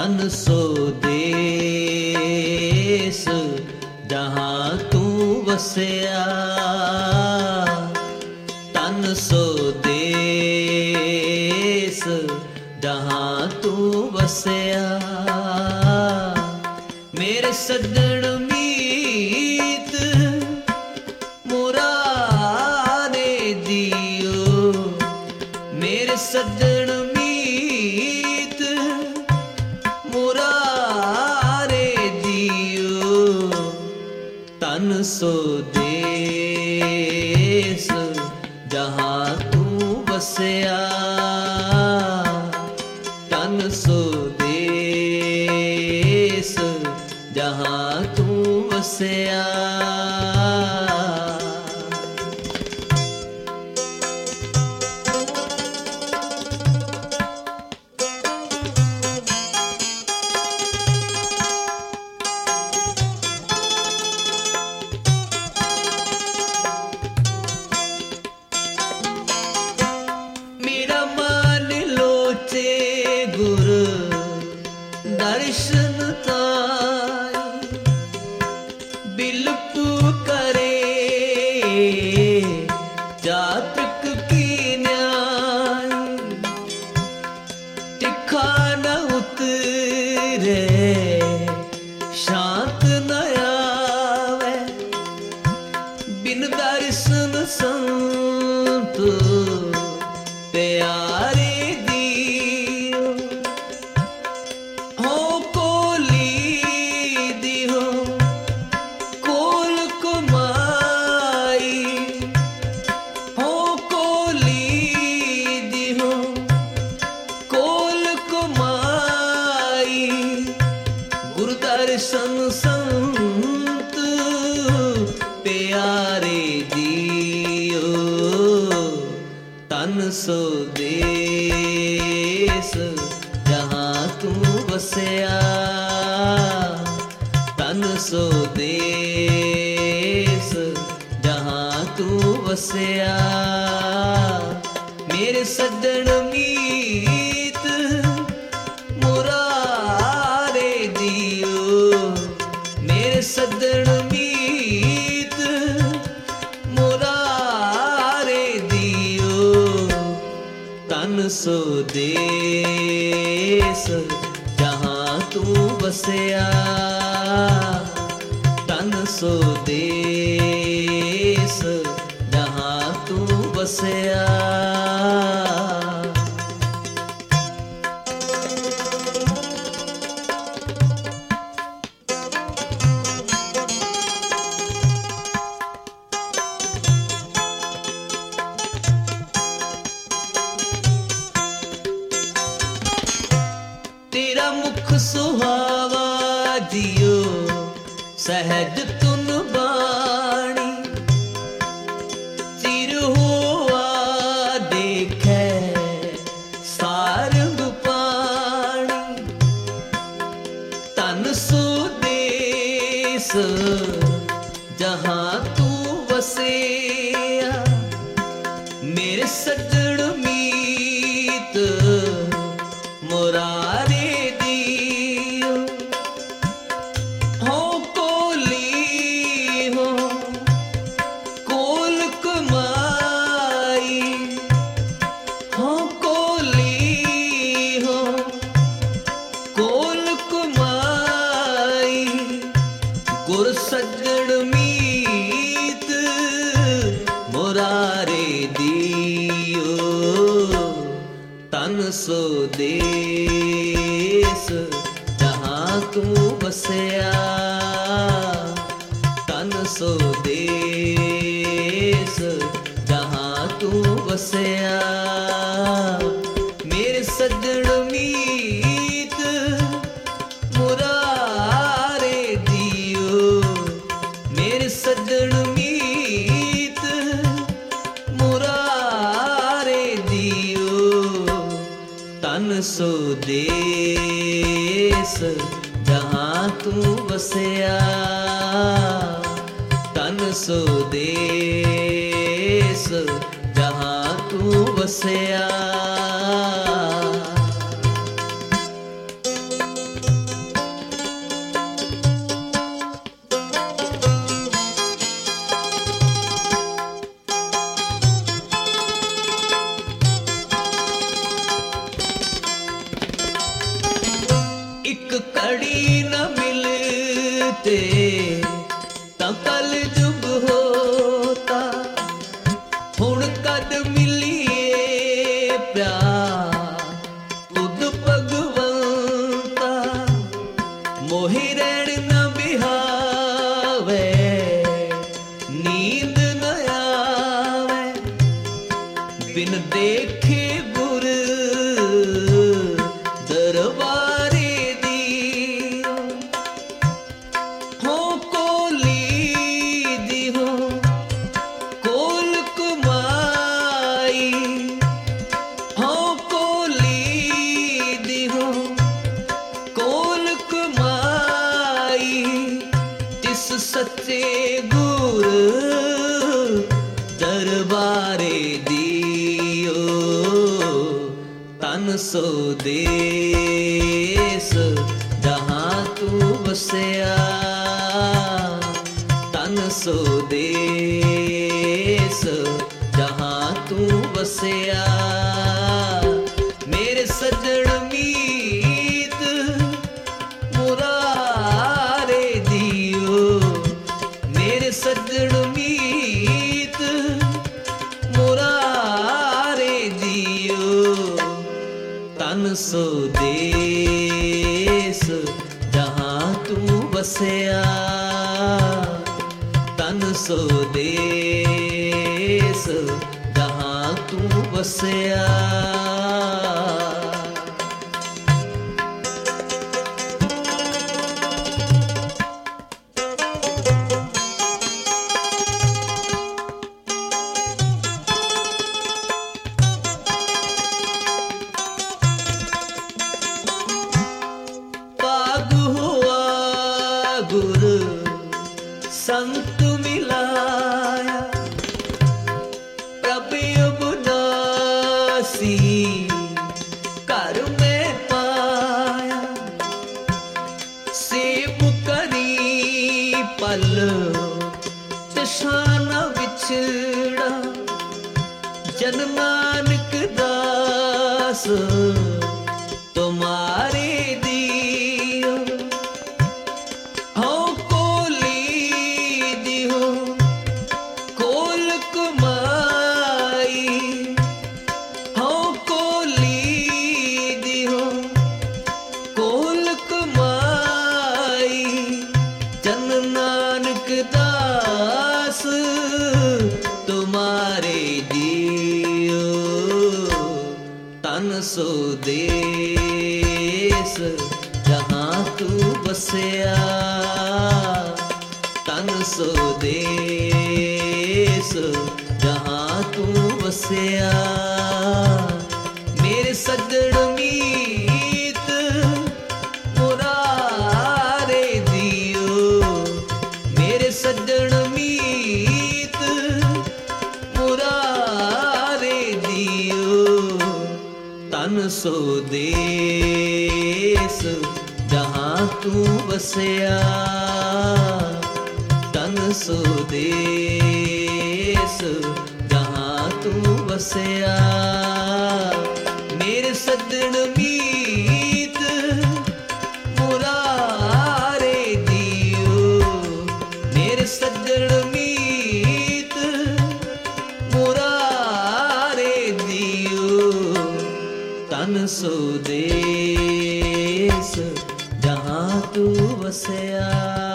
तन सो देस जहाँ तू वसया, तन सो देस जहाँ तू वसया। मेरे सज्जन मीत मुरारे दियो, मेरे सज्जन मीत मुरारे दियो। तन सो देस जहाँ तू बसया, तन सो देस जहाँ तू बसया। दर्शन ताई बिलप करे, जातक की न्याय तिखा न उतरे, शांत न आवे। बिन दर्शन संत प्यारे दर्शन संत प्यारे दियो। तन सो देस जहाँ तू बसया, तन सो देस जहाँ तू बसया। मेरे सज्जन मीत मुरारे दियो, मेरे सज्जन मीत मुरारे दियो। तन सो देस जहाँ तू बसया, तन सो देस जहाँ तू बसया। तेरा मुख सुहावा दियो सहज तुन बाणी, चिर हुआ देखे सारंग पाणी। तन सो देस जहाँ तू वसया, मेरे सज्जन मीत मुरारे दियो। हो कोली हो कोल कमाई, हो कोली हो कोल कमाई। गुर सज्जन मीत मुरारे दियो। तन सो देस जहाँ तू बसया, तन सो देस जहाँ तू बसया। मेरे सज्जन मीत मुरारे दियो, मेरे सज्जन मीत मुरारे दियो। तन सो देस जहाँ तू बसया, तन सो देस जहाँ तू बसया। प्यार तुद भगवंता मोहि रैण न बिहावे नींद न आवे बिन देखे गुर दरबारे दियो हो कोली दियो कोल कुमाई हो कोली दियो कोल कुमाई तिस सच्चे गुर दरबारे दियो तन सो देस जहाँ तू बसया तन सो देस जहाँ तू बसया मेरे सजन मीत मुरारे दियो मेरे सजन मीत मुरारे दियो तन सो देस जहाँ तू बसया तन सो देस जहाँ तू बसया गुर संत मिलाया प्रभु अबनासी कर में पाया सेब करी पल तशाना विछड़ा जन नानक दास तुम्हारे दियो हो कोली दियो कोल कुमाई हो कोली दियो कोल कुमाई जन नानक दास तुम्हारे दियो तन सो देस जहाँ तू बसया तन सो देस जहाँ तू बसया मेरे सजन मीत मुरारे दियो मेरे सजन मीत मुरारे दियो तन सो देस जहाँ तू बसया तन सो देस जहाँ तू बसया मेरे सजन मीत मुरारे दियो मेरे सजन मीत मुरारे दियो तन सो देस जहाँ तू बसया।